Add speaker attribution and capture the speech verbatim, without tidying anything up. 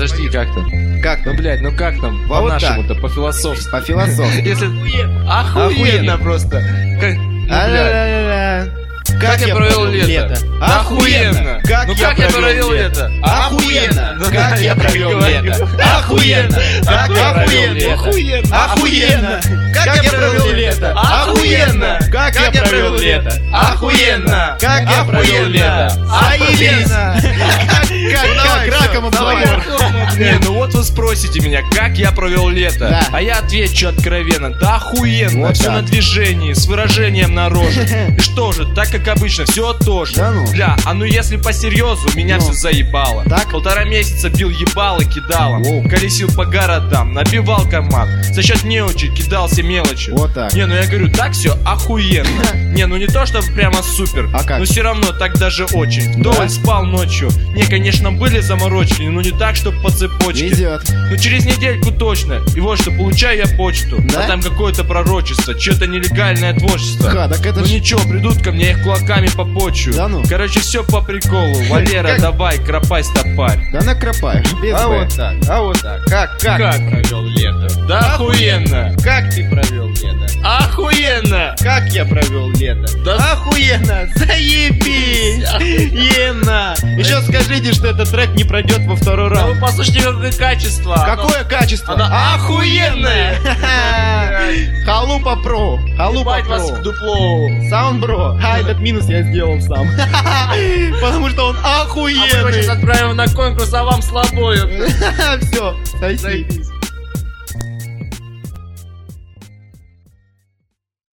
Speaker 1: подожди, как там?
Speaker 2: Как
Speaker 1: Ну,
Speaker 2: там?
Speaker 1: блядь, ну как там?
Speaker 2: А вот
Speaker 1: По-нашему-то, по-философски.
Speaker 2: По-философски.
Speaker 1: Если... Охуенно
Speaker 2: Охуенно.
Speaker 1: просто. Как... Ну, блядь.
Speaker 2: А-ля-ля-ля-ля.
Speaker 1: Как я провел лето? Да охуенно!
Speaker 2: Как
Speaker 1: Ну
Speaker 2: я
Speaker 1: как я
Speaker 2: провел
Speaker 1: провел
Speaker 2: лето?
Speaker 1: лето?
Speaker 2: Охуенно!
Speaker 1: Ну,
Speaker 2: Как
Speaker 1: да,
Speaker 2: я
Speaker 1: я
Speaker 2: провел
Speaker 1: так и
Speaker 2: лето?
Speaker 1: говорю.
Speaker 2: Охуенно! Как я провел лето?
Speaker 1: Охуенно!
Speaker 2: Охуенно! Как я провел лето? Охуенно! Как я провел лето? Охуенно! Как я провел лето? Заебись! Как раком обзовем.
Speaker 1: Не, ну вот вы спросите меня, как я провел лето?
Speaker 2: Да.
Speaker 1: А я отвечу откровенно, да охуенно,
Speaker 2: Вот
Speaker 1: все
Speaker 2: так.
Speaker 1: на движении, с выражением на роже. И что же, так как обычно, все то же.
Speaker 2: Да ну.
Speaker 1: Бля, а ну если по-серьезу, меня
Speaker 2: Ну.
Speaker 1: все заебало.
Speaker 2: Так?
Speaker 1: Полтора месяца бил ебало кидалом,
Speaker 2: Воу.
Speaker 1: колесил по городам, набивал команд, за счет неучи кидался мелочи.
Speaker 2: Вот так.
Speaker 1: Не, ну я говорю, так все охуенно. Не, ну не то, что прямо супер,
Speaker 2: А как?
Speaker 1: но все равно так даже очень. Вдоволь спал ночью. Не, конечно, были заморочки, но не так, чтобы по цепочке.
Speaker 2: Везет.
Speaker 1: Ну через недельку точно. И вот что, получаю я почту.
Speaker 2: Да?
Speaker 1: А там какое-то пророчество, что-то нелегальное творчество.
Speaker 2: Ха, так это
Speaker 1: Ну
Speaker 2: ж...
Speaker 1: ничего, придут ко мне, я их кулаками попочу.
Speaker 2: Да ну.
Speaker 1: Короче, все по приколу. Валера,
Speaker 2: Как?
Speaker 1: давай, кропай, стопарь.
Speaker 2: Да накропаешь, без
Speaker 3: А
Speaker 2: Б.
Speaker 3: вот так, а вот так. Как, как,
Speaker 1: Как?
Speaker 3: ты провел лето?
Speaker 1: Да охуенно!
Speaker 3: Как ты провел лето?
Speaker 1: Охуенно!
Speaker 3: Как я провел лето?
Speaker 1: Да
Speaker 2: Охуенно! Заебись! Ена! Еще скажите, что этот трек не пройдет во второй
Speaker 1: Да
Speaker 2: раунд.
Speaker 1: вы послушайте, какое качество.
Speaker 2: Какое качество?
Speaker 1: Оно охуенное!
Speaker 2: Халупа Про! Халупа
Speaker 1: Ебать вас в
Speaker 2: Про!
Speaker 1: дупло.
Speaker 2: Саунд Бро! А, этот минус я сделал сам. Потому что он
Speaker 1: А мы его сейчас
Speaker 2: охуенный!
Speaker 1: отправим на конкурс, а вам слабою.
Speaker 2: Все, спасибо.